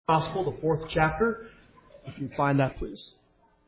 Gospel, the 4th chapter. If you find that, please.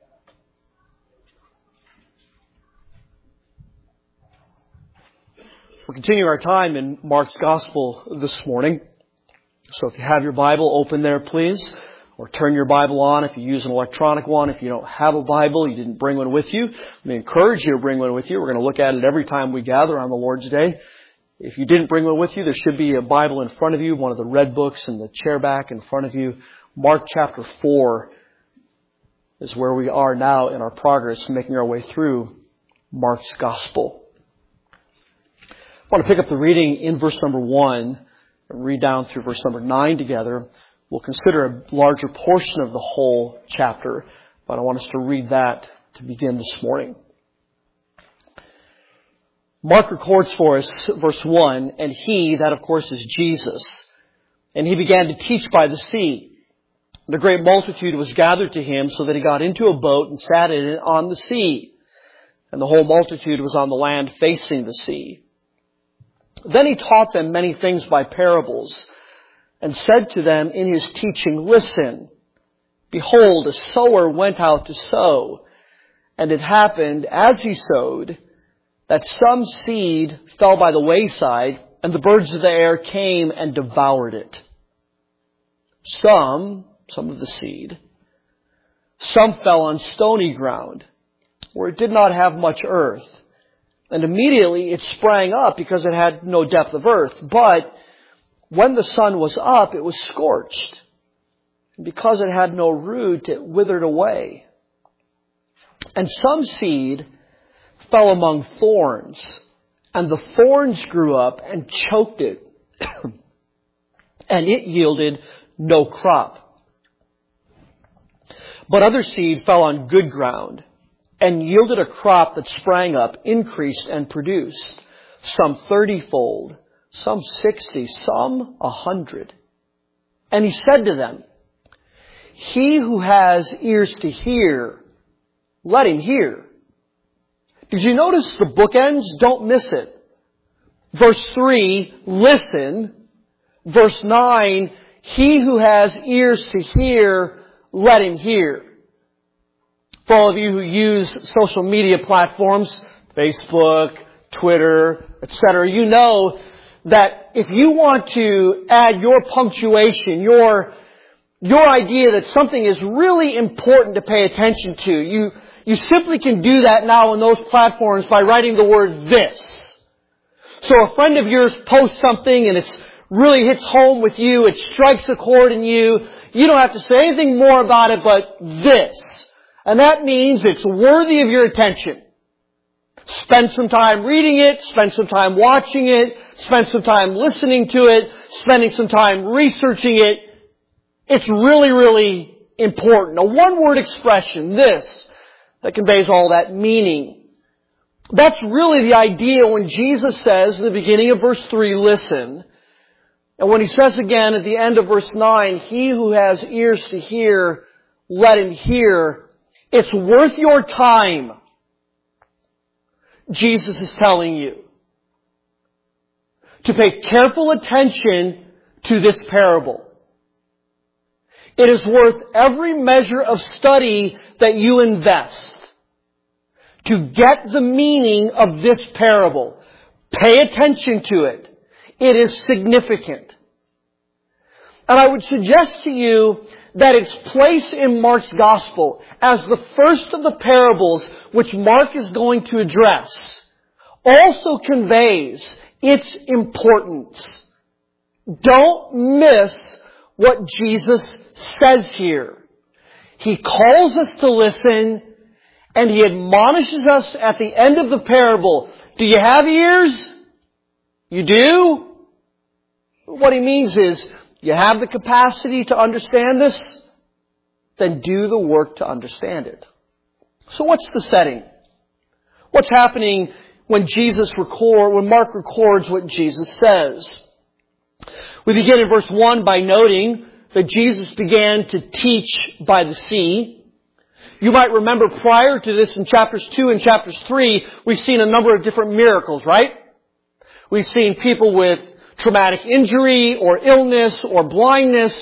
We're continuing our time in Mark's Gospel this morning. So if you have your Bible, open there, please. Or turn your Bible on if you use an electronic one. If you don't have a Bible, you didn't bring one with you, let me encourage you to bring one with you. We're going to look at it every time we gather on the Lord's Day. If you didn't bring one with you, there should be a Bible in front of you, one of the red books in the chair back in front of you. Mark chapter 4 is where we are now in our progress, making our way through Mark's Gospel. I want to pick up the reading in verse number 1 and read down through verse number 9 together. We'll consider a larger portion of the whole chapter, but I want us to read that to begin this morning. Mark records for us, verse 1, and he, that of course is Jesus, and he began to teach by the sea. The great multitude was gathered to him so that he got into a boat and sat in it on the sea. And the whole multitude was on the land facing the sea. Then he taught them many things by parables and said to them in his teaching, Listen, behold, a sower went out to sow. And it happened as he sowed that some seed fell by the wayside, and the birds of the air came and devoured it. Some of the seed, some fell on stony ground, where it did not have much earth. And immediately it sprang up because it had no depth of earth. But when the sun was up, it was scorched. And because it had no root, it withered away. And some seed fell among thorns, and the thorns grew up and choked it, and it yielded no crop. But other seed fell on good ground, and yielded a crop that sprang up, increased, and produced, some 30-fold, some 60, some 100. And he said to them, He who has ears to hear, let him hear. Did you notice the bookends? Don't miss it. Verse 3, listen. Verse 9, he who has ears to hear, let him hear. For all of you who use social media platforms, Facebook, Twitter, etc., you know that if you want to add your punctuation, your idea that something is really important to pay attention to, you simply can do that now on those platforms by writing the word this. So a friend of yours posts something and it really hits home with you, it strikes a chord in you. You don't have to say anything more about it but this. And that means it's worthy of your attention. Spend some time reading it, spend some time watching it, spend some time listening to it, spending some time researching it. It's really, really important. A one-word expression, this, that conveys all that meaning. That's really the idea when Jesus says in the beginning of verse 3, listen. And when he says again at the end of verse 9, he who has ears to hear, let him hear. It's worth your time, Jesus is telling you, to pay careful attention to this parable. It is worth every measure of study that you invest to get the meaning of this parable. Pay attention to it. It is significant. And I would suggest to you that its place in Mark's Gospel as the first of the parables which Mark is going to address also conveys its importance. Don't miss what Jesus says here. He calls us to listen, and he admonishes us at the end of the parable. Do you have ears? You do? What he means is, you have the capacity to understand this? Then do the work to understand it. So what's the setting? What's happening when Mark records what Jesus says? We begin in verse 1 by noting that Jesus began to teach by the sea. You might remember prior to this in chapters 2 and chapters 3, we've seen a number of different miracles, right? We've seen people with traumatic injury or illness or blindness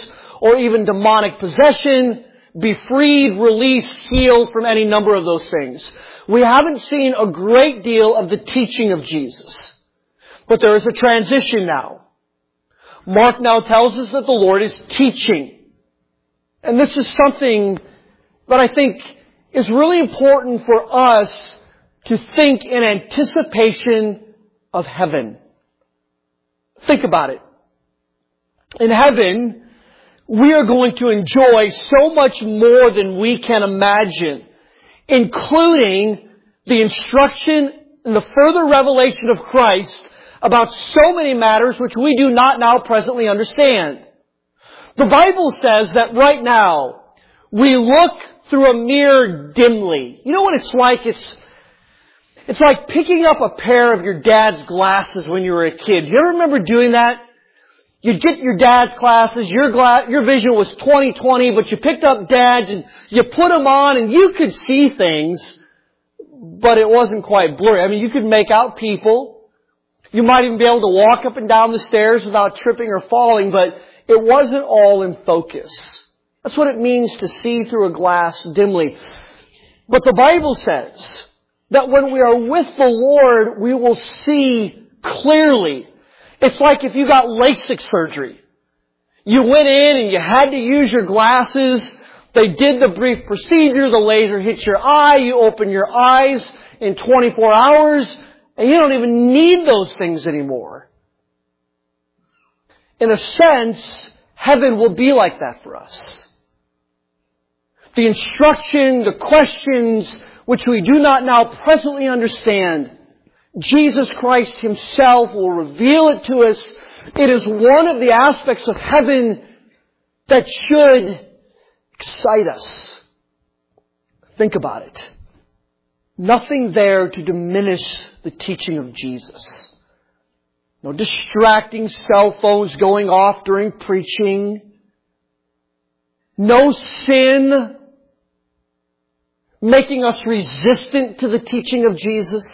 or even demonic possession, be freed, released, healed from any number of those things. We haven't seen a great deal of the teaching of Jesus. But there is a transition now. Mark now tells us that the Lord is teaching. And this is something that I think is really important for us to think in anticipation of heaven. Think about it. In heaven, we are going to enjoy so much more than we can imagine, including the instruction and the further revelation of Christ about so many matters which we do not now presently understand. The Bible says that right now, we look through a mirror dimly. You know what it's like? It's like picking up a pair of your dad's glasses when you were a kid. Do you ever remember doing that? You'd get your dad's glasses, your vision was 20/20, but you picked up dad's and you put them on and you could see things, but it wasn't quite blurry. I mean, you could make out people. You might even be able to walk up and down the stairs without tripping or falling, but it wasn't all in focus. That's what it means to see through a glass dimly. But the Bible says that when we are with the Lord, we will see clearly. It's like if you got LASIK surgery. You went in and you had to use your glasses. They did the brief procedure. The laser hits your eye. You open your eyes in 24 hours. And you don't even need those things anymore. In a sense, heaven will be like that for us. The instruction, the questions which we do not now presently understand, Jesus Christ Himself will reveal it to us. It is one of the aspects of heaven that should excite us. Think about it. Nothing there to diminish the teaching of Jesus. No distracting cell phones going off during preaching. No sin making us resistant to the teaching of Jesus.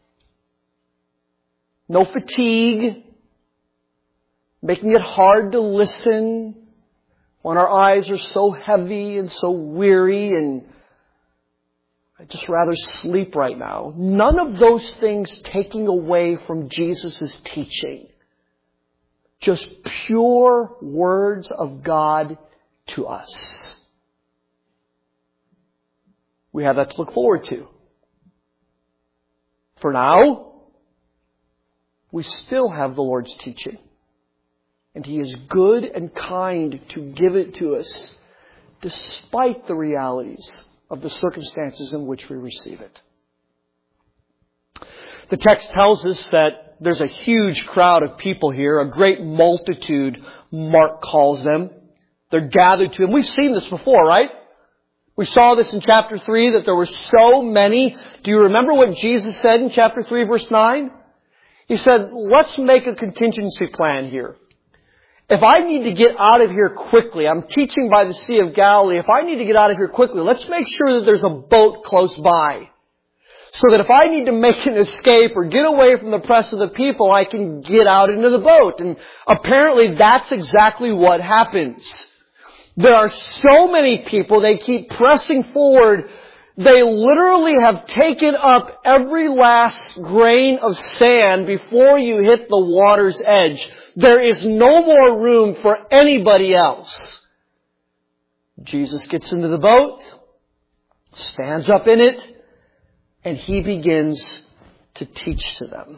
No fatigue, making it hard to listen when our eyes are so heavy and so weary and I'd just rather sleep right now. None of those things taking away from Jesus' teaching. Just pure words of God to us. We have that to look forward to. For now, we still have the Lord's teaching. And He is good and kind to give it to us despite the realities of the circumstances in which we receive it. The text tells us that there's a huge crowd of people here, a great multitude, Mark calls them. They're gathered to Him. We've seen this before, right? We saw this in chapter 3, that there were so many. Do you remember what Jesus said in chapter 3, verse 9? He said, let's make a contingency plan here. If I need to get out of here quickly, I'm teaching by the Sea of Galilee, if I need to get out of here quickly, let's make sure that there's a boat close by. So that if I need to make an escape or get away from the press of the people, I can get out into the boat. And apparently that's exactly what happens. There are so many people, they keep pressing forward. They literally have taken up every last grain of sand before you hit the water's edge. There is no more room for anybody else. Jesus gets into the boat, stands up in it, and He begins to teach to them.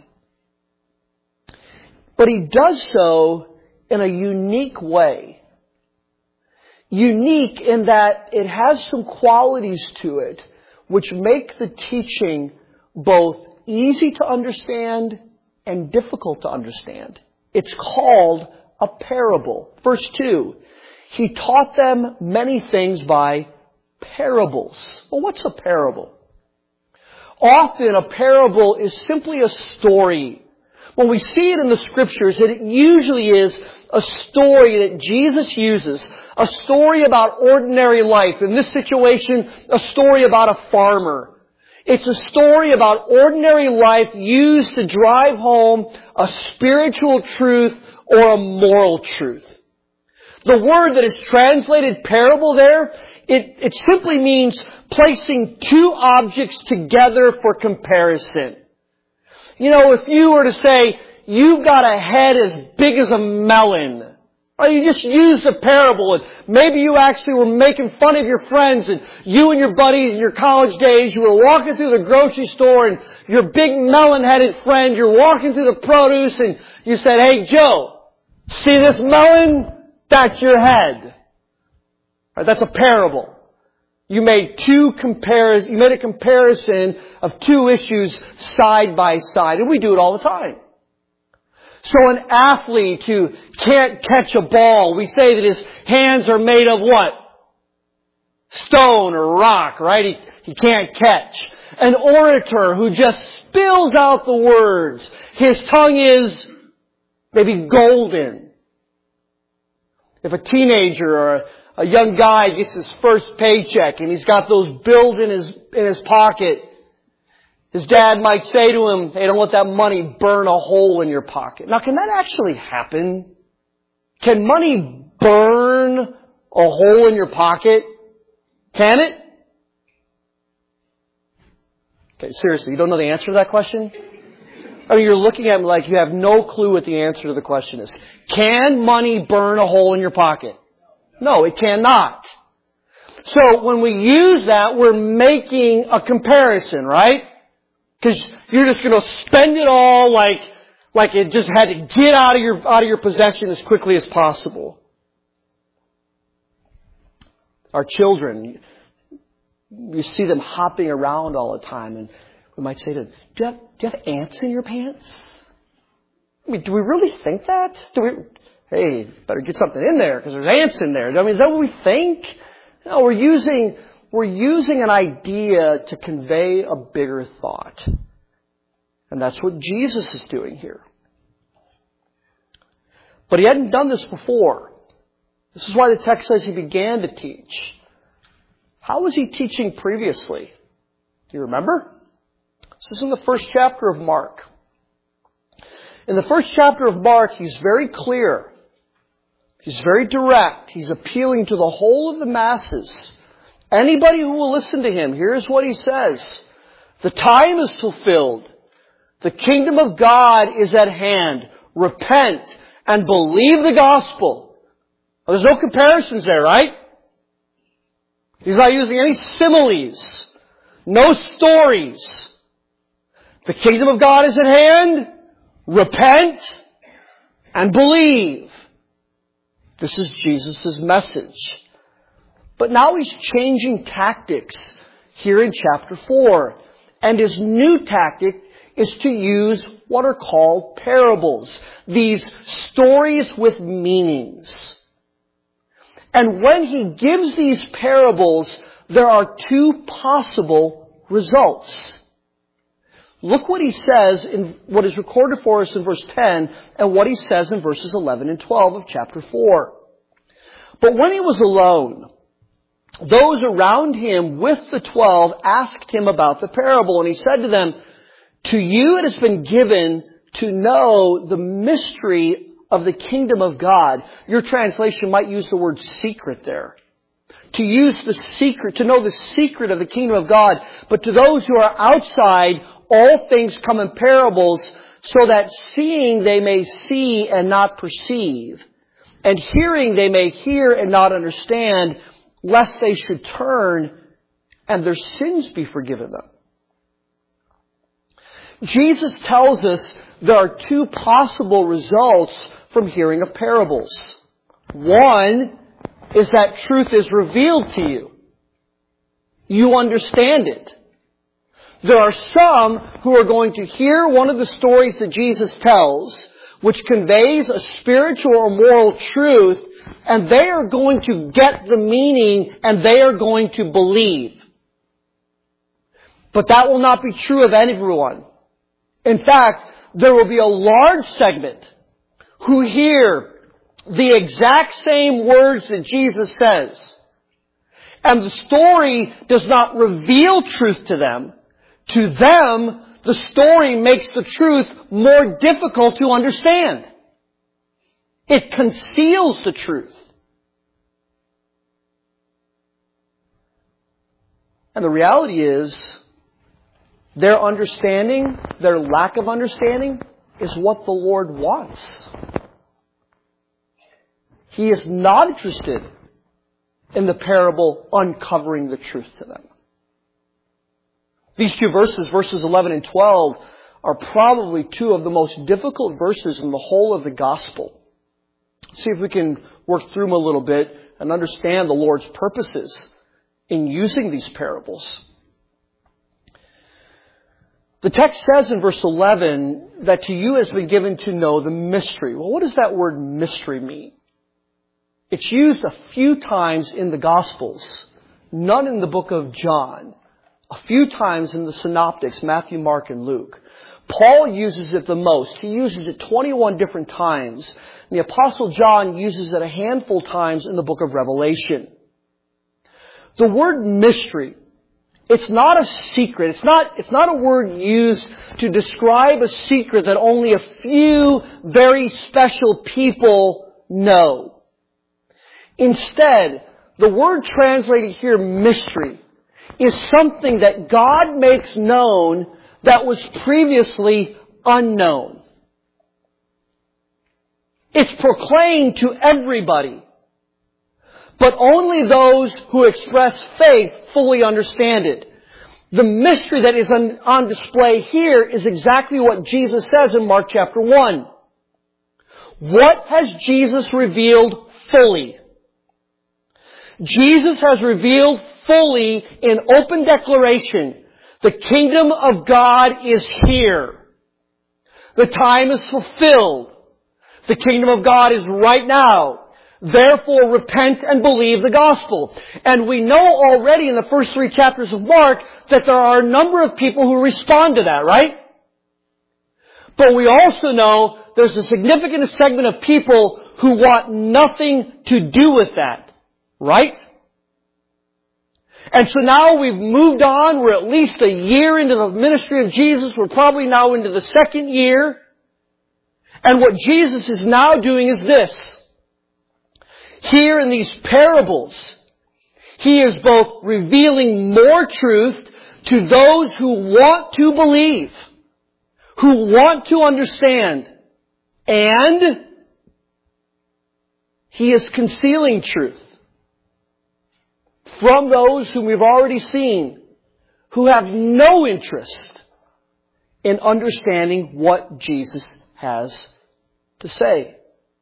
But He does so in a unique way. Unique in that it has some qualities to it which make the teaching both easy to understand and difficult to understand. It's called a parable. Verse 2, He taught them many things by parables. Well, what's a parable? Often a parable is simply a story. When we see it in the Scriptures, it usually is a story that Jesus uses. A story about ordinary life. In this situation, a story about a farmer. It's a story about ordinary life used to drive home a spiritual truth or a moral truth. The word that is translated parable there, it simply means placing two objects together for comparison. You know, if you were to say, you've got a head as big as a melon, or you just used a parable, and maybe you actually were making fun of your friends, and you and your buddies in your college days, you were walking through the grocery store, and your big melon-headed friend, you're walking through the produce, and you said, hey Joe, see this melon? That's your head. Right, that's a parable. You made a comparison of two issues side by side, and we do it all the time. So an athlete who can't catch a ball, we say that his hands are made of what? Stone or rock, right? He can't catch. An orator who just spills out the words. His tongue is maybe golden. If a teenager or a young guy gets his first paycheck and he's got those bills in his pocket, his dad might say to him, hey, don't let that money burn a hole in your pocket. Now, can that actually happen? Can money burn a hole in your pocket? Can it? Okay, seriously, you don't know the answer to that question? I mean, you're looking at me like you have no clue what the answer to the question is. Can money burn a hole in your pocket? No, it cannot. So when we use that, we're making a comparison, right? Because you're just going to spend it all like it just had to get out of your possession as quickly as possible. Our children, you see them hopping around all the time, and we might say to them, do you have ants in your pants? I mean, do we really think that? Hey, better get something in there because there's ants in there. I mean, is that what we think? No, we're using an idea to convey a bigger thought. And that's what Jesus is doing here. But he hadn't done this before. This is why the text says he began to teach. How was he teaching previously? Do you remember? This is in the first chapter of Mark. In the first chapter of Mark, he's very clear. He's very direct. He's appealing to the whole of the masses. Anybody who will listen to him, here's what he says. The time is fulfilled. The kingdom of God is at hand. Repent and believe the gospel. Well, there's no comparisons there, right? He's not using any similes. No stories. The kingdom of God is at hand. Repent and believe. This is Jesus' message. But now he's changing tactics here in chapter 4. And his new tactic is to use what are called parables. These stories with meanings. And when he gives these parables, there are two possible results. Look what he says in what is recorded for us in verse 10 and what he says in verses 11 and 12 of chapter 4. But when he was alone, those around him with the 12 asked him about the parable. And he said to them, to you it has been given to know the mystery of the kingdom of God. Your translation might use the word secret there. To use the secret, to know the secret of the kingdom of God. But to those who are outside, all things come in parables, so that seeing they may see and not perceive, and hearing they may hear and not understand, lest they should turn and their sins be forgiven them. Jesus tells us there are two possible results from hearing of parables. One is that truth is revealed to you. You understand it. There are some who are going to hear one of the stories that Jesus tells, which conveys a spiritual or moral truth, and they are going to get the meaning and they are going to believe. But that will not be true of everyone. In fact, there will be a large segment who hear the exact same words that Jesus says, and the story does not reveal truth to them. To them, the story makes the truth more difficult to understand. It conceals the truth. And the reality is, their understanding, their lack of understanding, is what the Lord wants. He is not interested in the parable uncovering the truth to them. These two verses, verses 11 and 12, are probably two of the most difficult verses in the whole of the gospel. See if we can work through them a little bit and understand the Lord's purposes in using these parables. The text says in verse 11 that to you has been given to know the mystery. Well, what does that word mystery mean? It's used a few times in the Gospels, none in the book of John, a few times in the Synoptics, Matthew, Mark, and Luke. Paul uses it the most. He uses it 21 different times. And the Apostle John uses it a handful of times in the book of Revelation. The word mystery, it's not a secret. It's not a word used to describe a secret that only a few very special people know. Instead, the word translated here, mystery, is something that God makes known that was previously unknown. It's proclaimed to everybody, but only those who express faith fully understand it. The mystery that is on display here is exactly what Jesus says in Mark chapter 1. What has Jesus revealed fully? Jesus has revealed fully in open declaration, the kingdom of God is here. The time is fulfilled. The kingdom of God is right now. Therefore, repent and believe the gospel. And we know already in the first 3 chapters of Mark that there are a number of people who respond to that, right? But we also know there's a significant segment of people who want nothing to do with that, right? And so now we've moved on. We're at least a year into the ministry of Jesus. We're probably now into the 2nd year. And what Jesus is now doing is this. Here in these parables, He is both revealing more truth to those who want to believe, who want to understand, and He is concealing truth from those whom we've already seen, who have no interest in understanding what Jesus has to say.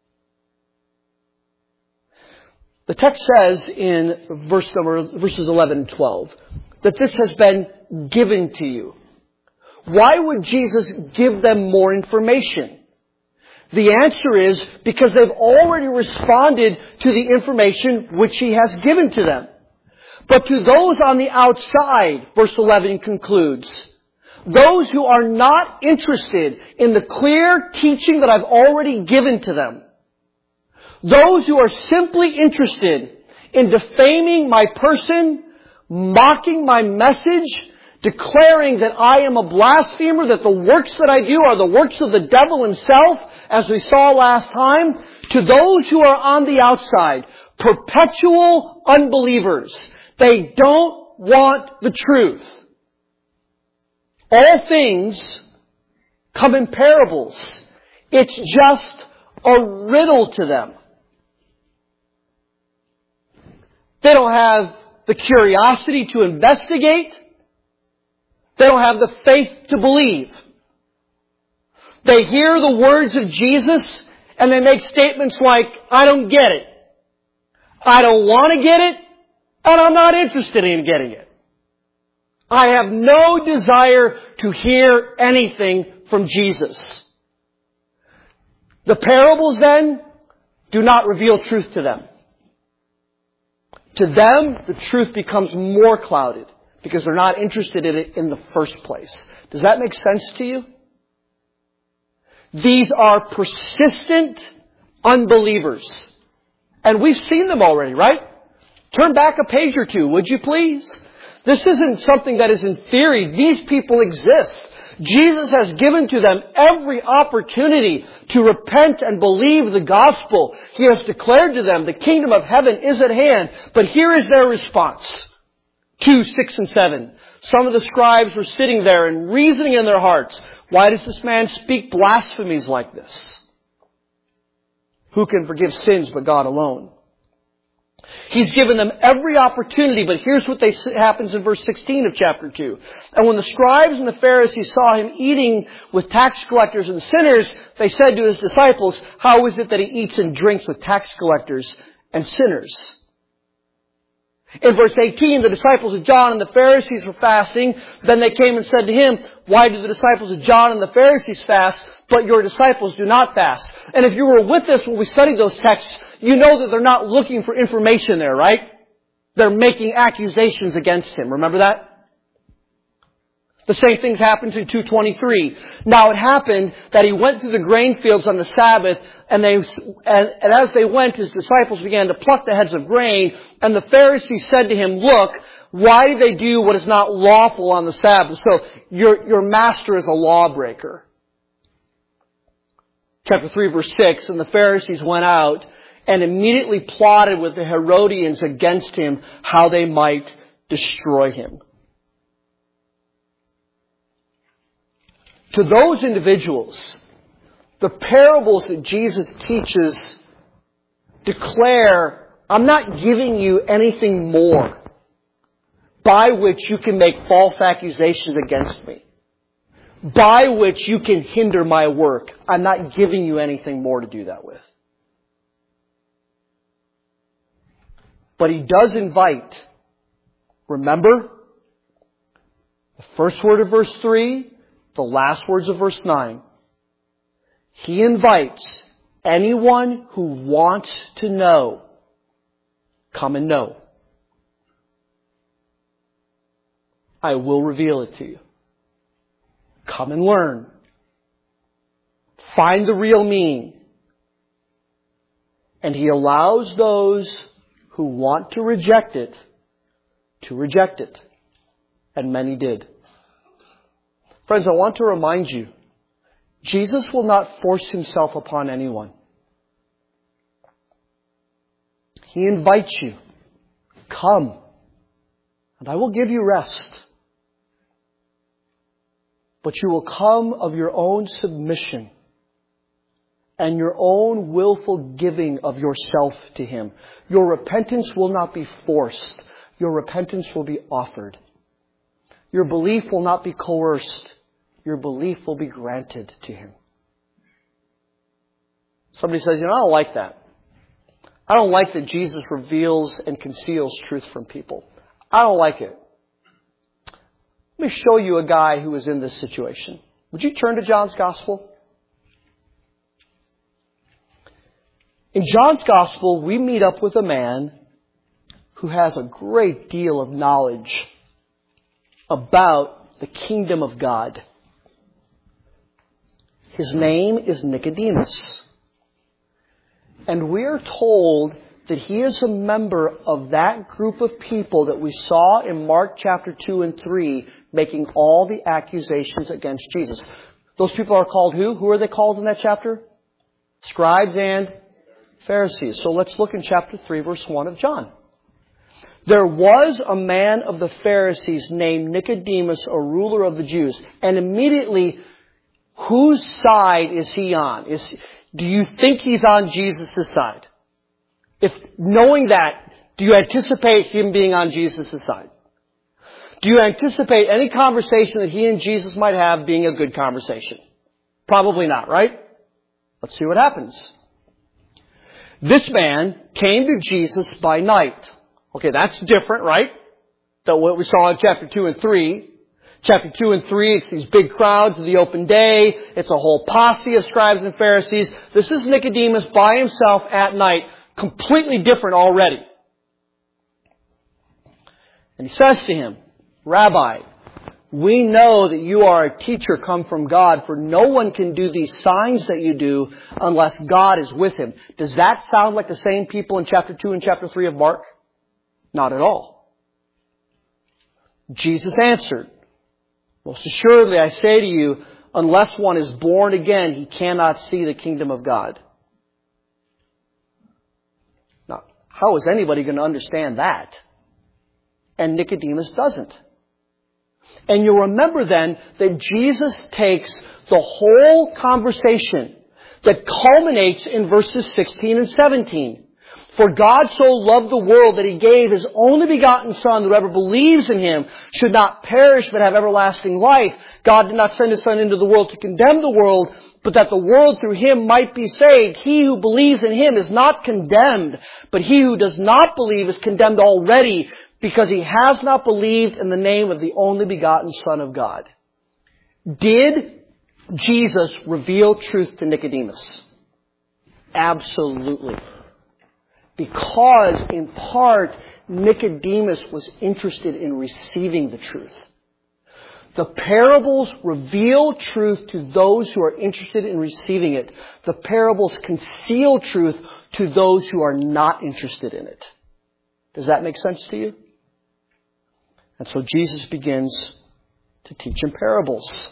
The text says in verses 11 and 12 that this has been given to you. Why would Jesus give them more information? The answer is because they've already responded to the information which He has given to them. But to those on the outside, verse 11 concludes, those who are not interested in the clear teaching that I've already given to them, those who are simply interested in defaming my person, mocking my message, declaring that I am a blasphemer, that the works that I do are the works of the devil himself, as we saw last time, to those who are on the outside, perpetual unbelievers, they don't want the truth. All things come in parables. It's just a riddle to them. They don't have the curiosity to investigate. They don't have the faith to believe. They hear the words of Jesus and they make statements like, I don't get it. I don't want to get it. And I'm not interested in getting it. I have no desire to hear anything from Jesus. The parables then do not reveal truth to them. To them, the truth becomes more clouded because they're not interested in it in the first place. Does that make sense to you? These are persistent unbelievers. And we've seen them already, right? Turn back a page or two, would you please? This isn't something that is in theory. These people exist. Jesus has given to them every opportunity to repent and believe the gospel. He has declared to them the kingdom of heaven is at hand. But here is their response. 2, 6, and 7. Some of the scribes were sitting there and reasoning in their hearts, why does this man speak blasphemies like this? Who can forgive sins but God alone? He's given them every opportunity, but here's what happens in verse 16 of chapter 2. And when the scribes and the Pharisees saw him eating with tax collectors and sinners, they said to his disciples, how is it that he eats and drinks with tax collectors and sinners? In verse 18, the disciples of John and the Pharisees were fasting. Then they came and said to him, why do the disciples of John and the Pharisees fast, but your disciples do not fast? And if you were with us when we studied those texts, you know that they're not looking for information there, right? They're making accusations against him. Remember that? The same things happens in 2:23. Now it happened that he went through the grain fields on the Sabbath, and as they went, his disciples began to pluck the heads of grain, and the Pharisees said to him, look, why do they do what is not lawful on the Sabbath? So your master is a lawbreaker. Chapter 3, verse 6, and the Pharisees went out and immediately plotted with the Herodians against him, how they might destroy him. To those individuals, the parables that Jesus teaches declare, I'm not giving you anything more by which you can make false accusations against me, by which you can hinder my work. I'm not giving you anything more to do that with. But he does invite, remember, the first word of verse 3, the last words of verse 9. He invites anyone who wants to know, come and know. I will reveal it to you. Come and learn. Find the real meaning. And he allows those who want to reject it to reject it. And many did. Friends, I want to remind you, Jesus will not force himself upon anyone. He invites you. Come, and I will give you rest. But you will come of your own submission and your own willful giving of yourself to him. Your repentance will not be forced. Your repentance will be offered. Your belief will not be coerced. Your belief will be granted to him. Somebody says, I don't like that. I don't like that Jesus reveals and conceals truth from people. I don't like it. Let me show you a guy who was in this situation. Would you turn to John's Gospel? In John's Gospel, we meet up with a man who has a great deal of knowledge about the kingdom of God. His name is Nicodemus. And we are told that he is a member of that group of people that we saw in Mark chapter 2 and 3 making all the accusations against Jesus. Those people are called who? Who are they called in that chapter? Scribes and Pharisees. So let's look in chapter 3, verse 1 of John. There was a man of the Pharisees named Nicodemus, a ruler of the Jews. And immediately, whose side is he on? Do you think he's on Jesus' side? If knowing that, do you anticipate him being on Jesus' side? Do you anticipate any conversation that he and Jesus might have being a good conversation? Probably not, right? Let's see what happens. This man came to Jesus by night. Okay, that's different, right? Than what we saw in chapter 2 and 3. Chapter 2 and 3, it's these big crowds of the open day. It's a whole posse of scribes and Pharisees. This is Nicodemus by himself at night. Completely different already. And he says to him, Rabbi, we know that you are a teacher come from God, for no one can do these signs that you do unless God is with him. Does that sound like the same people in chapter 2 and chapter 3 of Mark? Not at all. Jesus answered, most assuredly I say to you, unless one is born again, he cannot see the kingdom of God. Now, how is anybody going to understand that? and Nicodemus doesn't. And you'll remember then that Jesus takes the whole conversation that culminates in verses 16 and 17. For God so loved the world that He gave His only begotten Son, that whoever believes in Him should not perish but have everlasting life. God did not send His Son into the world to condemn the world, but that the world through Him might be saved. He who believes in Him is not condemned, but he who does not believe is condemned already, because he has not believed in the name of the only begotten Son of God. Did Jesus reveal truth to Nicodemus? Absolutely. Because, in part, Nicodemus was interested in receiving the truth. The parables reveal truth to those who are interested in receiving it. The parables conceal truth to those who are not interested in it. Does that make sense to you? And so Jesus begins to teach in parables.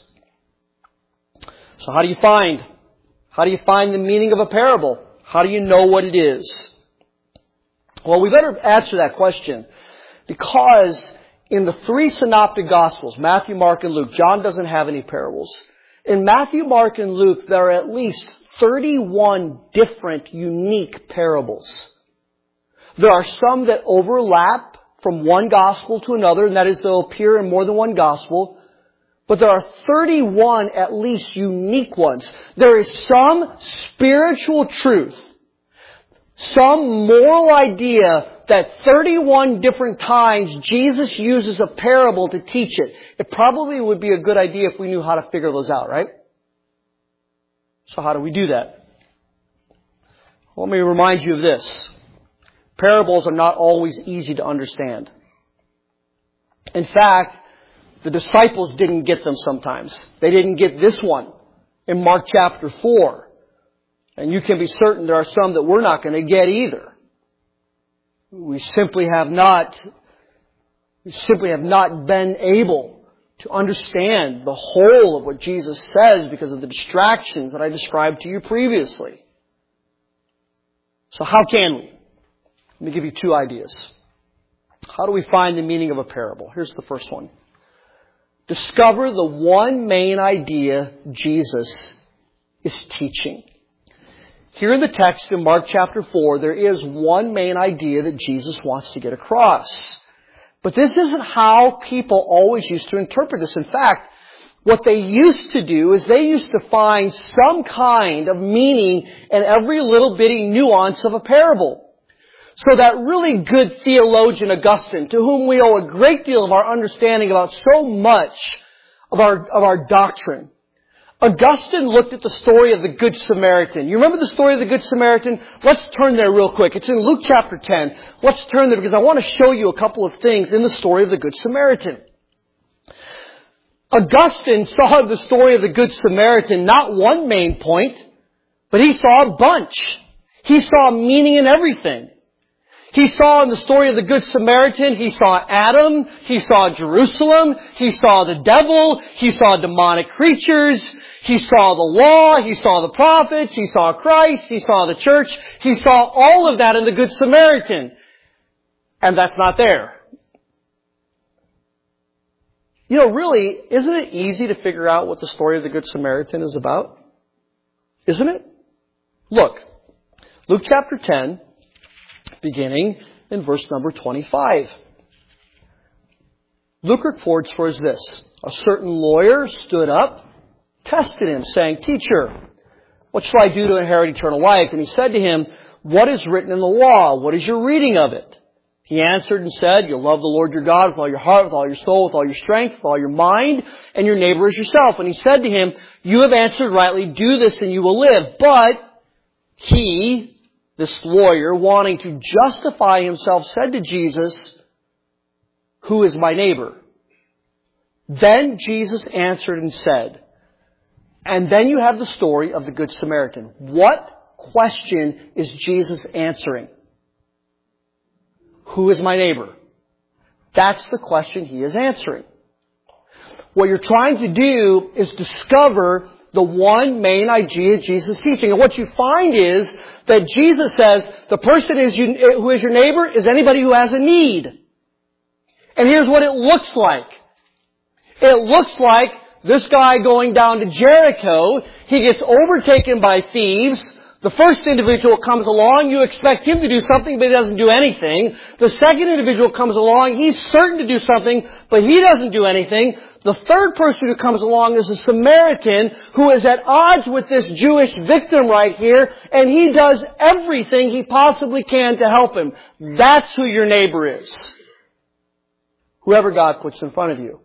So how do you find the meaning of a parable? How do you know what it is? Well, we better answer that question, because in the three synoptic Gospels, Matthew, Mark, and Luke, John doesn't have any parables. In Matthew, Mark, and Luke, there are at least 31 different, unique parables. There are some that overlap from one Gospel to another, and that is they'll appear in more than one Gospel. But there are 31 at least unique ones. There is some spiritual truth, some moral idea that 31 different times Jesus uses a parable to teach it. It probably would be a good idea if we knew how to figure those out, right? So how do we do that? Let me remind you of this. Parables are not always easy to understand. In fact, the disciples didn't get them sometimes. They didn't get this one in Mark chapter 4. And you can be certain there are some that we're not going to get either. We simply have not been able to understand the whole of what Jesus says because of the distractions that I described to you previously. So how can we? Let me give you two ideas. How do we find the meaning of a parable? Here's the first one. Discover the one main idea Jesus is teaching. Here in the text in Mark chapter 4, there is one main idea that Jesus wants to get across. But this isn't how people always used to interpret this. In fact, what they used to do is they used to find some kind of meaning in every little bitty nuance of a parable. So that really good theologian Augustine, to whom we owe a great deal of our understanding about so much of our doctrine, Augustine looked at the story of the Good Samaritan. You remember the story of the Good Samaritan? Let's turn there real quick. It's in Luke chapter 10. Let's turn there because I want to show you a couple of things in the story of the Good Samaritan. Augustine saw the story of the Good Samaritan not one main point, but he saw a bunch. He saw meaning in everything. He saw in the story of the Good Samaritan, he saw Adam, he saw Jerusalem, he saw the devil, he saw demonic creatures, he saw the law, he saw the prophets, he saw Christ, he saw the church, he saw all of that in the Good Samaritan. And that's not there. You know, really, isn't it easy to figure out what the story of the Good Samaritan is about? Isn't it? Look, Luke chapter 10, beginning in verse number 25. Luke reports for us this. A certain lawyer stood up, tested him, saying, "Teacher, what shall I do to inherit eternal life?" And he said to him, "What is written in the law? What is your reading of it?" He answered and said, "You'll love the Lord your God with all your heart, with all your soul, with all your strength, with all your mind, and your neighbor as yourself." And he said to him, "You have answered rightly. Do this and you will live." But he, this lawyer, wanting to justify himself, said to Jesus, "Who is my neighbor?" Then Jesus answered and said, and then you have the story of the Good Samaritan. What question is Jesus answering? Who is my neighbor? That's the question he is answering. What you're trying to do is discover the one main idea Jesus is teaching. And what you find is that Jesus says the person who is your neighbor is anybody who has a need. And here's what it looks like. It looks like this guy going down to Jericho, he gets overtaken by thieves. The first individual comes along, you expect him to do something, but he doesn't do anything. The second individual comes along, he's certain to do something, but he doesn't do anything. The third person who comes along is a Samaritan who is at odds with this Jewish victim right here, and he does everything he possibly can to help him. That's who your neighbor is. Whoever God puts in front of you.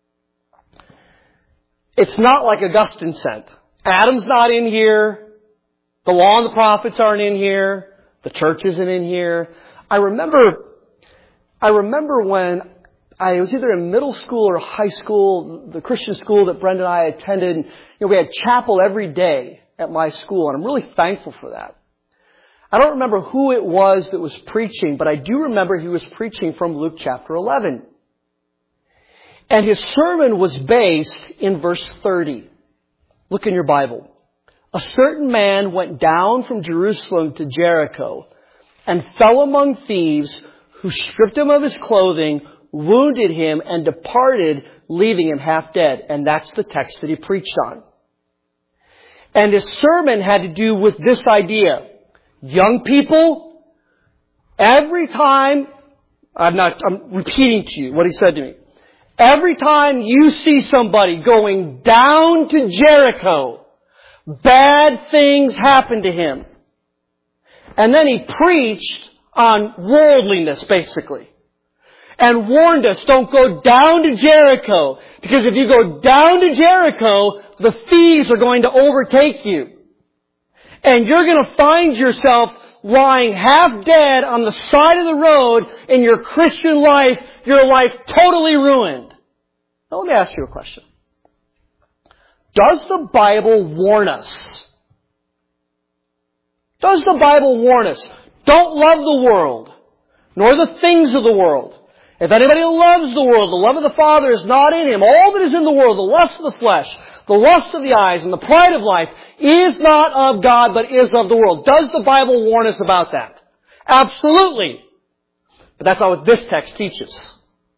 It's not like Augustine said. Adam's not in here. The law and the prophets aren't in here. The church isn't in here. I remember when I was either in middle school or high school, the Christian school that Brenda and I attended. We had chapel every day at my school, and I'm really thankful for that. I don't remember who it was that was preaching, but I do remember he was preaching from Luke chapter 11. And his sermon was based in verse 30. Look in your Bible. A certain man went down from Jerusalem to Jericho and fell among thieves who stripped him of his clothing, wounded him, and departed, leaving him half dead. And that's the text that he preached on. And his sermon had to do with this idea. Young people, every time, I'm repeating to you what he said to me. Every time you see somebody going down to Jericho, bad things happen to him. And then he preached on worldliness, basically. And warned us, don't go down to Jericho. Because if you go down to Jericho, the thieves are going to overtake you. And you're going to find yourself lying half dead on the side of the road in your Christian life, your life totally ruined. Now let me ask you a question. Does the Bible warn us? Does the Bible warn us? Don't love the world, nor the things of the world. If anybody loves the world, the love of the Father is not in him. All that is in the world, the lust of the flesh, the lust of the eyes, and the pride of life, is not of God, but is of the world. Does the Bible warn us about that? Absolutely. But that's not what this text teaches.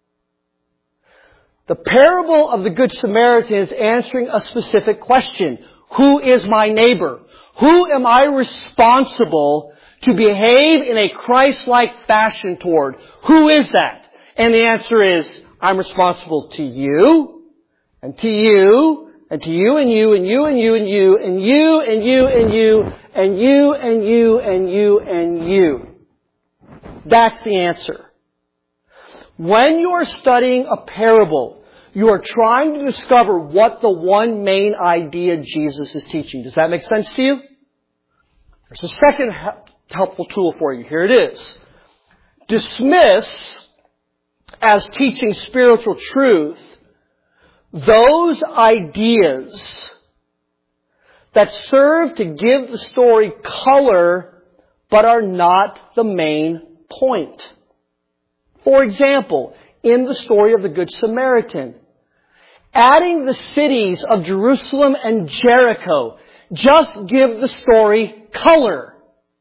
The parable of the Good Samaritan is answering a specific question. Who is my neighbor? Who am I responsible to behave in a Christ-like fashion toward? Who is that? And the answer is, I'm responsible to you, and to you, and to you, and you, and you, and you, and you, and you, and you, and you, and you, and you, and you, and you. That's the answer. When you are studying a parable, you are trying to discover what the one main idea Jesus is teaching. Does that make sense to you? There's a second helpful tool for you. Here it is. Dismiss as teaching spiritual truth those ideas that serve to give the story color but are not the main point. For example, in the story of the Good Samaritan, adding the cities of Jerusalem and Jericho just give the story color.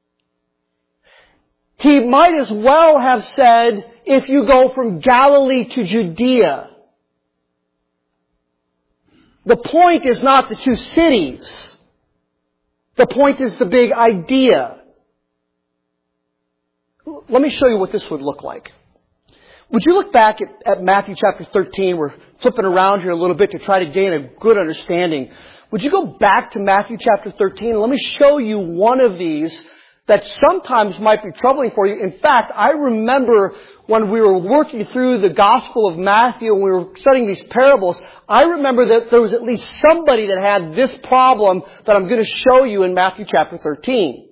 He might as well have said, if you go from Galilee to Judea. The point is not the two cities. The point is the big idea. Let me show you what this would look like. Would you look back at Matthew chapter 13? We're flipping around here a little bit to try to gain a good understanding. Would you go back to Matthew chapter 13? Let me show you one of these that sometimes might be troubling for you. In fact, I remember when we were working through the Gospel of Matthew and we were studying these parables, I remember that there was at least somebody that had this problem that I'm going to show you in Matthew chapter 13.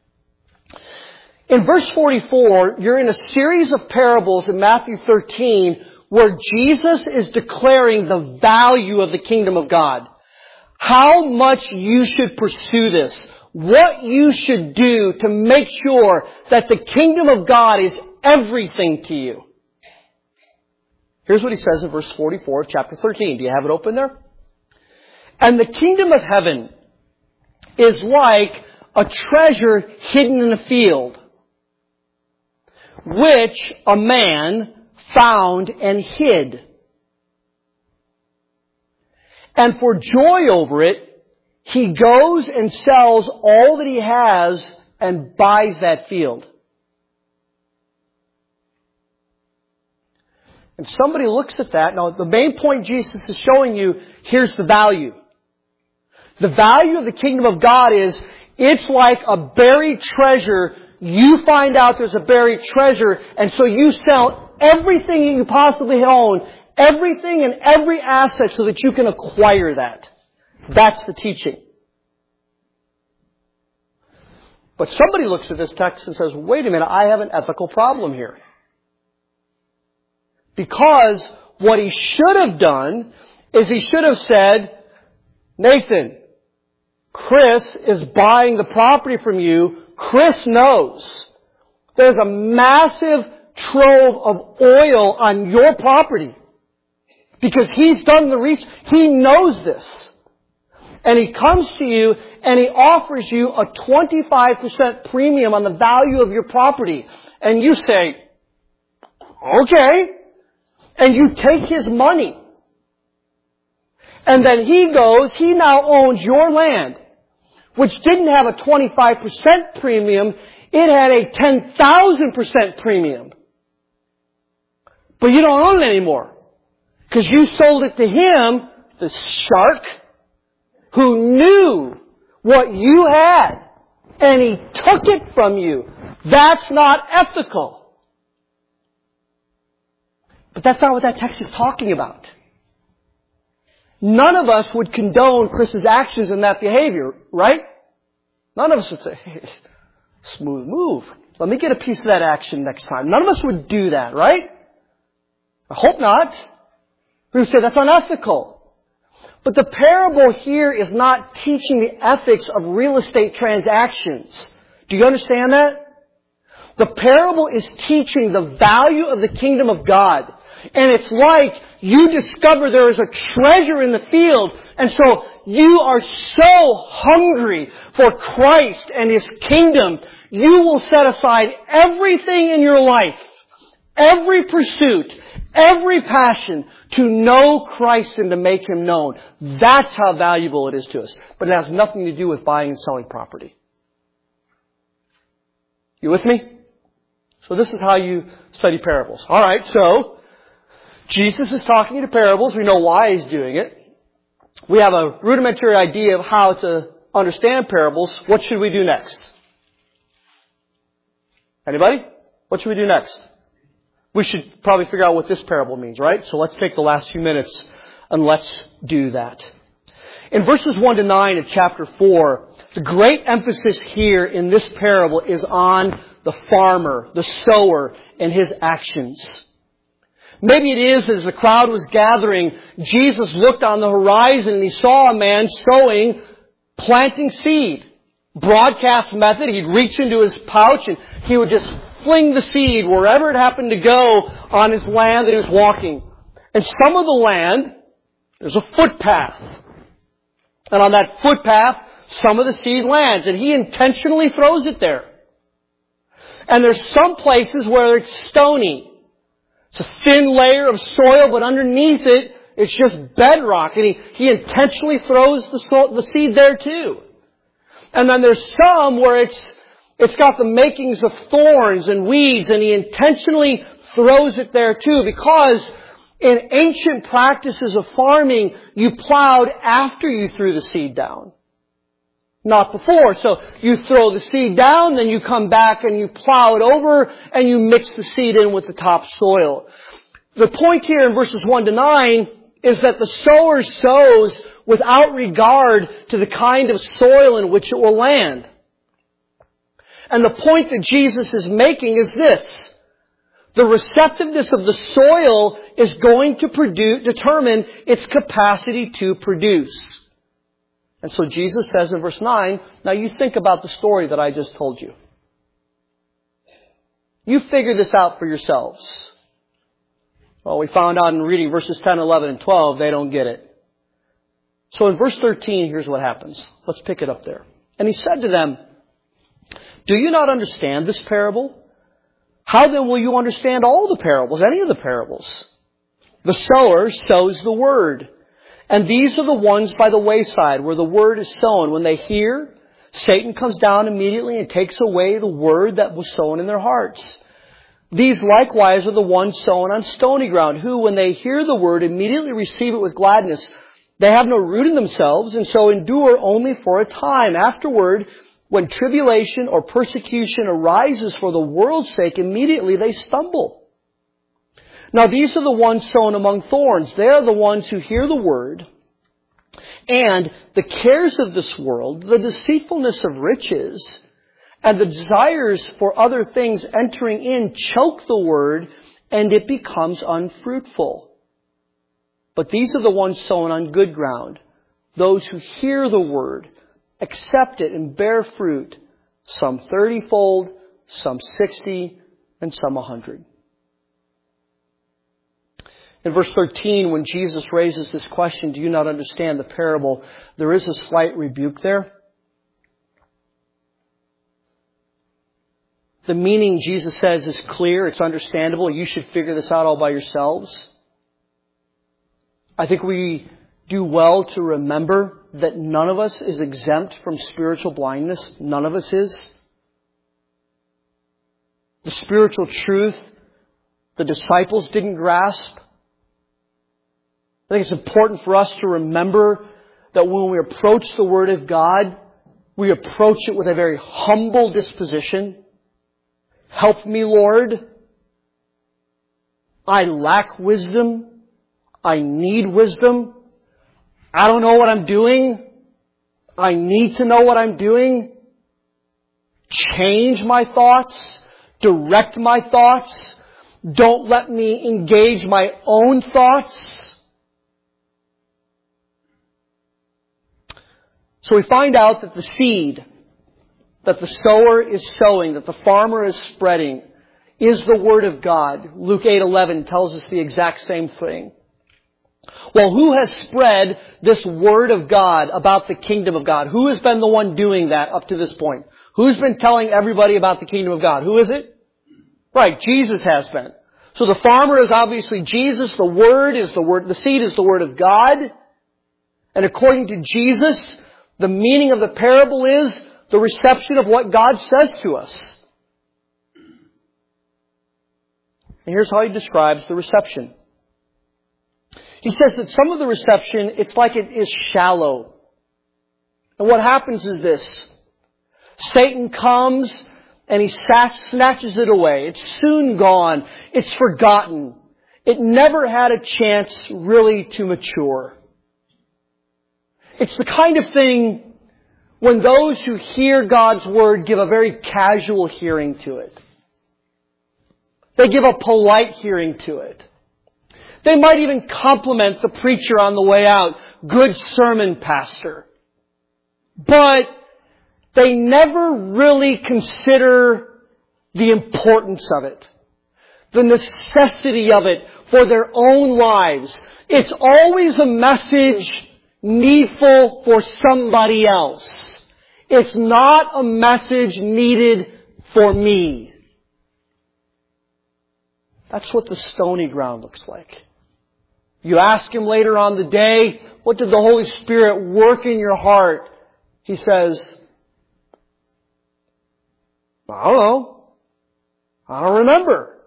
In verse 44, you're in a series of parables in Matthew 13 where Jesus is declaring the value of the kingdom of God. How much you should pursue this. What you should do to make sure that the kingdom of God is everything to you. Here's what he says in verse 44 of chapter 13. Do you have it open there? And the kingdom of heaven is like a treasure hidden in a field, which a man found and hid. And for joy over it, he goes and sells all that he has and buys that field. And somebody looks at that. Now, the main point Jesus is showing you, here's the value. The value of the kingdom of God is, it's like a buried treasure. You find out there's a buried treasure, and so you sell everything you possibly own, everything and every asset so that you can acquire that. That's the teaching. But somebody looks at this text and says, wait a minute, I have an ethical problem here. Because what he should have done is he should have said, Nathan, Chris is buying the property from you. Chris knows there's a massive trove of oil on your property. Because he's done the research. He knows this. And he comes to you and he offers you a 25% premium on the value of your property. And you say, okay. And you take his money. And then he now owns your land, which didn't have a 25% premium. It had a 10,000% premium. But you don't own it anymore. Because you sold it to him, the shark, who knew what you had. And he took it from you. That's not ethical. But that's not what that text is talking about. None of us would condone Chris's actions in that behavior, right? None of us would say, hey, smooth move. Let me get a piece of that action next time. None of us would do that, right? I hope not. We would say that's unethical. But the parable here is not teaching the ethics of real estate transactions. Do you understand that? The parable is teaching the value of the kingdom of God. And it's like you discover there is a treasure in the field. And so you are so hungry for Christ and His kingdom, you will set aside everything in your life, every pursuit, every passion to know Christ and to make Him known. That's how valuable it is to us. But it has nothing to do with buying and selling property. You with me? So this is how you study parables. All right, so Jesus is talking to parables. We know why He's doing it. We have a rudimentary idea of how to understand parables. What should we do next? Anybody? What should we do next? We should probably figure out what this parable means, right? So let's take the last few minutes and let's do that. In verses 1 to 9 of chapter 4, the great emphasis here in this parable is on the farmer, the sower, and his actions. Maybe it is as the crowd was gathering, Jesus looked on the horizon and He saw a man sowing, planting seed. Broadcast method, he'd reach into his pouch and he would just fling the seed wherever it happened to go on his land that he was walking. And some of the land, there's a footpath. And on that footpath, some of the seed lands. And he intentionally throws it there. And there's some places where it's stony. It's a thin layer of soil, but underneath it, it's just bedrock. And he intentionally throws the seed there too. And then there's some where it's got the makings of thorns and weeds, and he intentionally throws it there too, because in ancient practices of farming, you plowed after you threw the seed down. Not before. So you throw the seed down, then you come back and you plow it over and you mix the seed in with the top soil. The point here in verses 1 to 9 is that the sower sows without regard to the kind of soil in which it will land. And the point that Jesus is making is this. The receptiveness of the soil is going to determine its capacity to produce. And so Jesus says in verse 9, now you think about the story that I just told you. You figure this out for yourselves. Well, we found out in reading verses 10, 11, and 12, they don't get it. So in verse 13, here's what happens. Let's pick it up there. And He said to them, do you not understand this parable? How then will you understand all the parables, any of the parables? The sower sows the word. And these are the ones by the wayside where the word is sown. When they hear, Satan comes down immediately and takes away the word that was sown in their hearts. These likewise are the ones sown on stony ground, who, when they hear the word, immediately receive it with gladness. They have no root in themselves, and so endure only for a time. Afterward, when tribulation or persecution arises for the world's sake, immediately they stumble. Now these are the ones sown among thorns. They are the ones who hear the word, and the cares of this world, the deceitfulness of riches, and the desires for other things entering in choke the word, and it becomes unfruitful. But these are the ones sown on good ground, those who hear the word, accept it, and bear fruit, some 30-fold, some 60, and some 100. In verse 13, when Jesus raises this question, do you not understand the parable? There is a slight rebuke there. The meaning, Jesus says, is clear. It's understandable. You should figure this out all by yourselves. I think we do well to remember that none of us is exempt from spiritual blindness. None of us is. The spiritual truth the disciples didn't grasp. I think it's important for us to remember that when we approach the Word of God, we approach it with a very humble disposition. Help me, Lord. I lack wisdom. I need wisdom. I don't know what I'm doing. I need to know what I'm doing. Change my thoughts. Direct my thoughts. Don't let me engage my own thoughts. So we find out that the seed that the sower is sowing, that the farmer is spreading, is the Word of God. Luke 8:11 tells us the exact same thing. Well, who has spread this Word of God about the kingdom of God? Who has been the one doing that up to this point? Who's been telling everybody about the kingdom of God? Who is it? Right, Jesus has been. So the farmer is obviously Jesus. The Word is the Word. The seed is the Word of God. And according to Jesus, the meaning of the parable is the reception of what God says to us. And here's how he describes the reception. He says that some of the reception, it's like it is shallow. And what happens is this. Satan comes and he snatches it away. It's soon gone. It's forgotten. It never had a chance really to mature. It's the kind of thing when those who hear God's Word give a very casual hearing to it. They give a polite hearing to it. They might even compliment the preacher on the way out. Good sermon, pastor. But they never really consider the importance of it, the necessity of it for their own lives. It's always a message needful for somebody else. It's not a message needed for me. That's what the stony ground looks like. You ask him later on the day, what did the Holy Spirit work in your heart? He says, I don't know. I don't remember.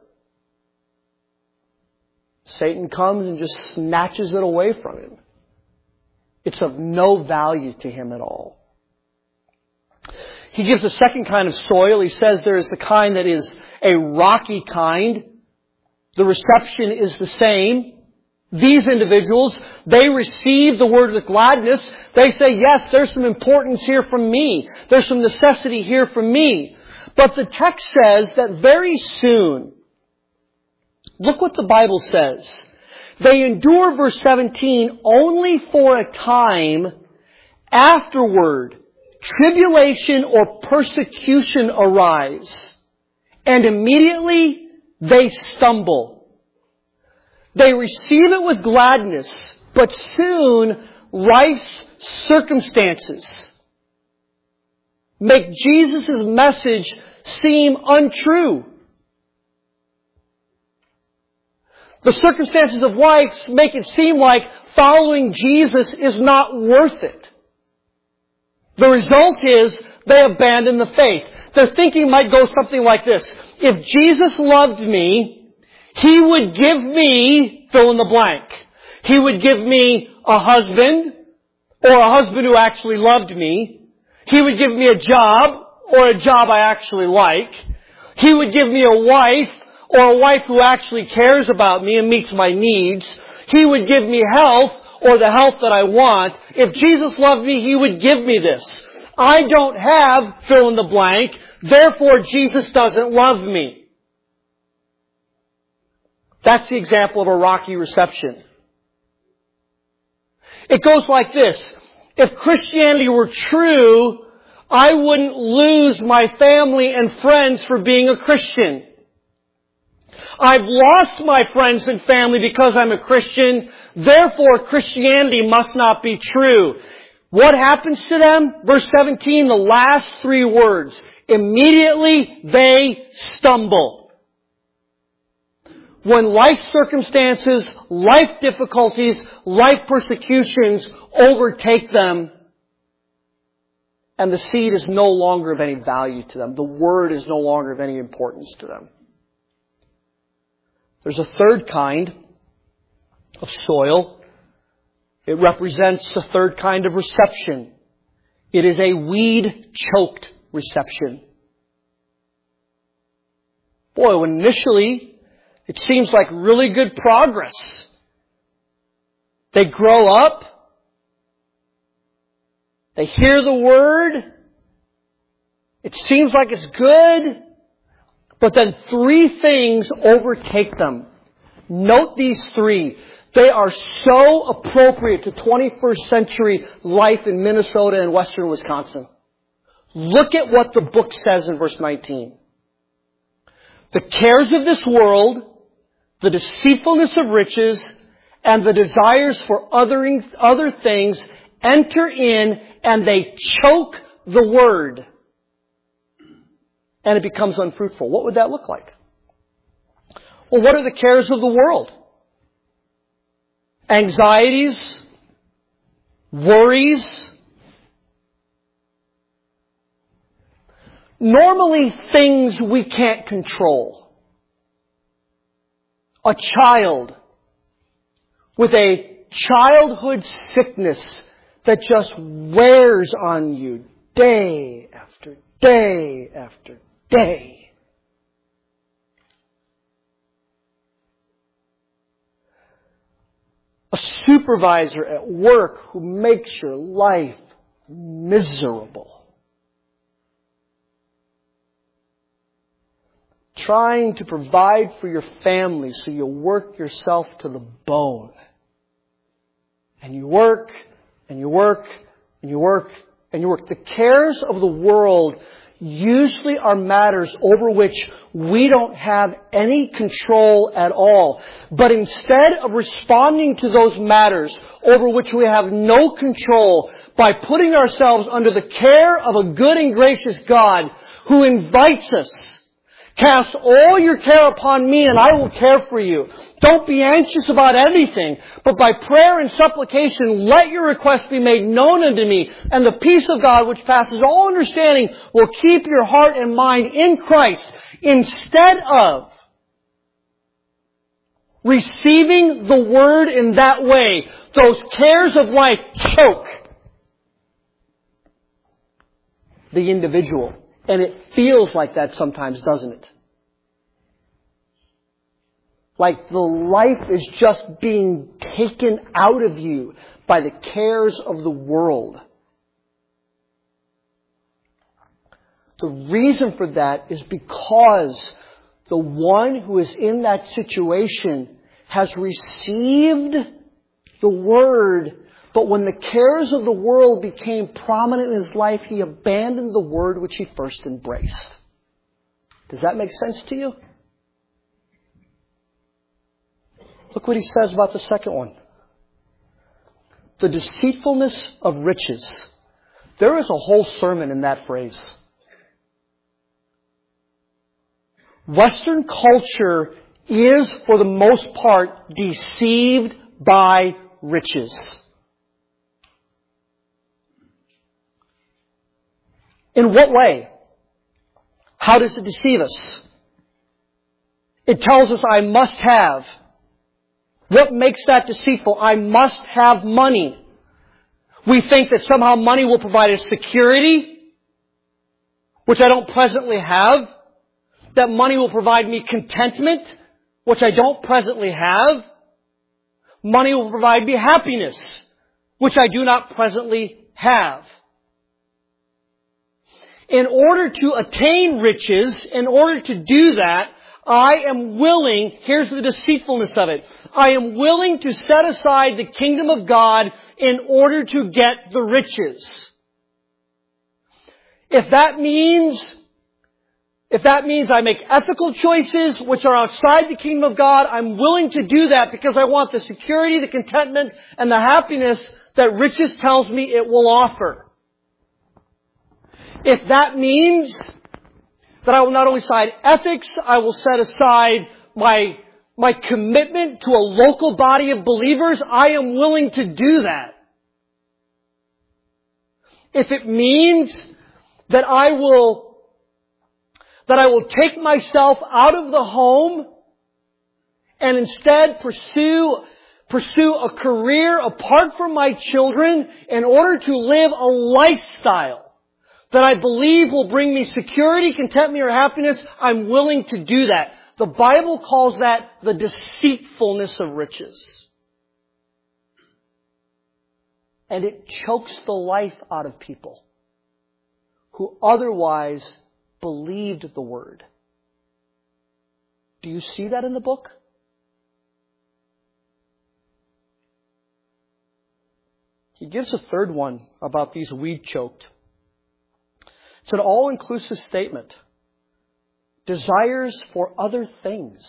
Satan comes and just snatches it away from him. It's of no value to him at all. He gives a second kind of soil. He says there is the kind that is a rocky kind. The reception is the same. These individuals, they receive the Word with gladness. They say, yes, there's some importance here from me. There's some necessity here from me. But the text says that very soon, look what the Bible says. They endure, verse 17, only for a time. Afterward, tribulation or persecution arise, and immediately they stumble. They receive it with gladness, but soon life's circumstances make Jesus' message seem untrue. The circumstances of life make it seem like following Jesus is not worth it. The result is they abandon the faith. Their thinking might go something like this. If Jesus loved me, He would give me fill in the blank. He would give me a husband, or a husband who actually loved me. He would give me a job, or a job I actually like. He would give me a wife, or a wife who actually cares about me and meets my needs. He would give me health, or the health that I want. If Jesus loved me, He would give me this. I don't have fill in the blank, therefore Jesus doesn't love me. That's the example of a rocky reception. It goes like this. If Christianity were true, I wouldn't lose my family and friends for being a Christian. I've lost my friends and family because I'm a Christian. Therefore, Christianity must not be true. What happens to them? Verse 17, the last three words. Immediately they stumble. When life circumstances, life difficulties, life persecutions overtake them, and the seed is no longer of any value to them. The word is no longer of any importance to them. There's a third kind of soil. It represents a third kind of reception. It is a weed-choked reception. Boy, when initially it seems like really good progress. They grow up. They hear the word. It seems like it's good. But then three things overtake them. Note these three. They are so appropriate to 21st century life in Minnesota and western Wisconsin. Look at what the book says in verse 19. The cares of this world, the deceitfulness of riches, and the desires for other things enter in and they choke the word. And it becomes unfruitful. What would that look like? Well, what are the cares of the world? Anxieties, worries. Normally things we can't control. A child with a childhood sickness that just wears on you day after day after day. A supervisor at work who makes your life miserable. Trying to provide for your family so you work yourself to the bone. And you work, and you work, and you work, and you work. The cares of the world usually are matters over which we don't have any control at all. But instead of responding to those matters over which we have no control by putting ourselves under the care of a good and gracious God who invites us, cast all your care upon me and I will care for you. Don't be anxious about anything, but by prayer and supplication let your requests be made known unto me. And the peace of God which passes all understanding will keep your heart and mind in Christ. Instead of receiving the word in that way, those cares of life choke the individual. And it feels like that sometimes, doesn't it? Like the life is just being taken out of you by the cares of the world. The reason for that is because the one who is in that situation has received the word. But when the cares of the world became prominent in his life, he abandoned the word which he first embraced. Does that make sense to you? Look what he says about the second one. The deceitfulness of riches. There is a whole sermon in that phrase. Western culture is, for the most part, deceived by riches. In what way? How does it deceive us? It tells us I must have. What makes that deceitful? I must have money. We think that somehow money will provide us security, which I don't presently have. That money will provide me contentment, which I don't presently have. Money will provide me happiness, which I do not presently have. In order to attain riches, in order to do that, I am willing, here's the deceitfulness of it, I am willing to set aside the kingdom of God in order to get the riches. If that means I make ethical choices which are outside the kingdom of God, I'm willing to do that because I want the security, the contentment, and the happiness that riches tells me it will offer. If that means that I will not only set aside ethics, I will set aside my commitment to a local body of believers, I am willing to do that. If it means that I will take myself out of the home and instead pursue a career apart from my children in order to live a lifestyle that I believe will bring me security, contentment, or happiness, I'm willing to do that. The Bible calls that the deceitfulness of riches. And it chokes the life out of people who otherwise believed the Word. Do you see that in the book? He gives a third one about these weed-choked. It's an all-inclusive statement. Desires for other things.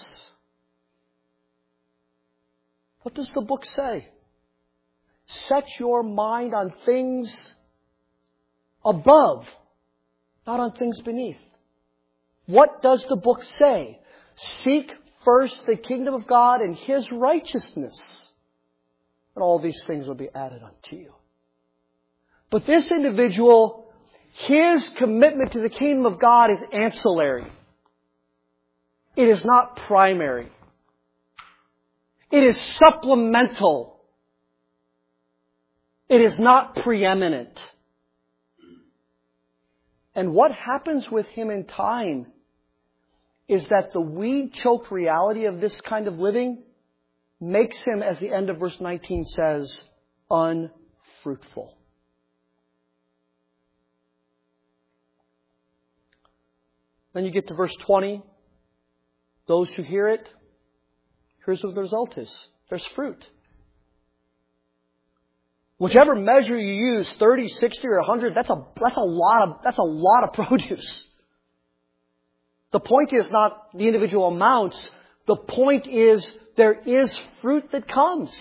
What does the book say? Set your mind on things above, not on things beneath. What does the book say? Seek first the kingdom of God and His righteousness, and all these things will be added unto you. But this individual, his commitment to the kingdom of God is ancillary. It is not primary. It is supplemental. It is not preeminent. And what happens with him in time is that the weed-choked reality of this kind of living makes him, as the end of verse 19 says, unfruitful. Then you get to verse 20. Those who hear it, here's what the result is. There's fruit. Whichever measure you use, 30, 60, or 100, that's a lot of produce. The point is not the individual amounts. The point is there is fruit that comes.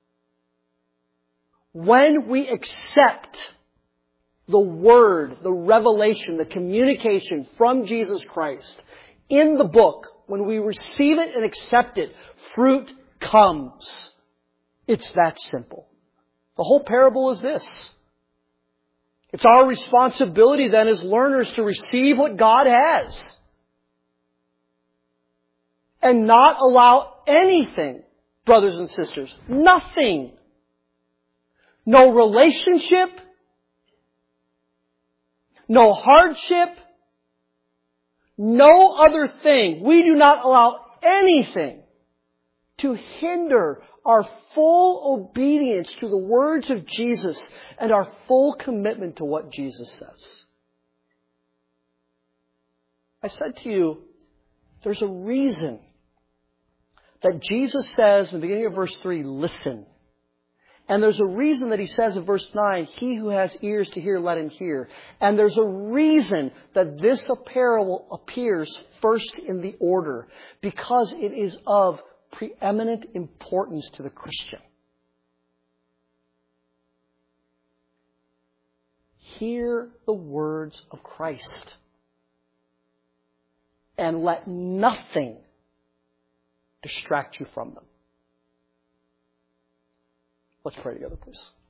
When we accept the Word, the revelation, the communication from Jesus Christ in the book, when we receive it and accept it, fruit comes. It's that simple. The whole parable is this. It's our responsibility then as learners to receive what God has and not allow anything, brothers and sisters, nothing, no relationship, no hardship, no other thing. We do not allow anything to hinder our full obedience to the words of Jesus and our full commitment to what Jesus says. I said to you, there's a reason that Jesus says in the beginning of verse 3, listen. And there's a reason that He says in verse 9, he who has ears to hear, let him hear. And there's a reason that this parable appears first in the order, because it is of preeminent importance to the Christian. Hear the words of Christ and let nothing distract you from them. Let's pray together, please.